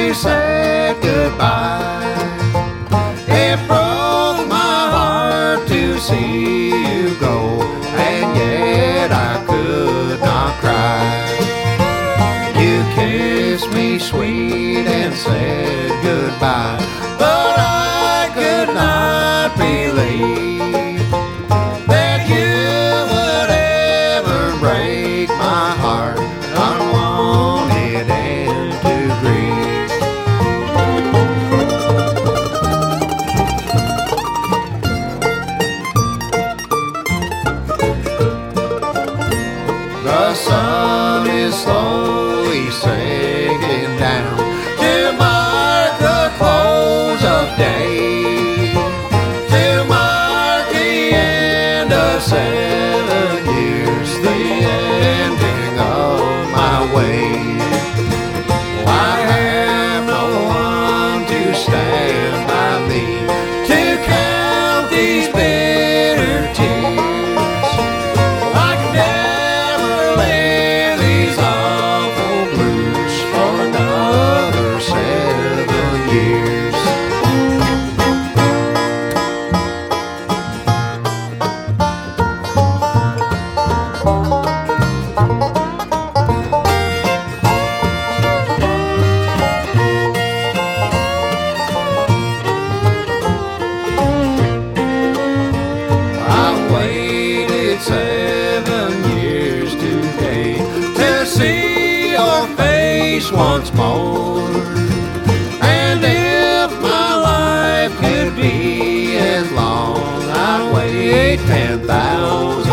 we said goodbye. It broke my heart to see you go, and yet I could not cry. You kissed me sweet and said goodbye, but I could not believe that you would ever break my heart unwanted and to grieve. The sun is slowly sinking down to mark the close of day, to mark the end of 7 years, the ending of my way. I have no one to stand by me to count these bitter tears. I can never live these awful blues for another 7 years. I waited 7 years today to see your face once more. And if my life could be as long, I'd wait 10,000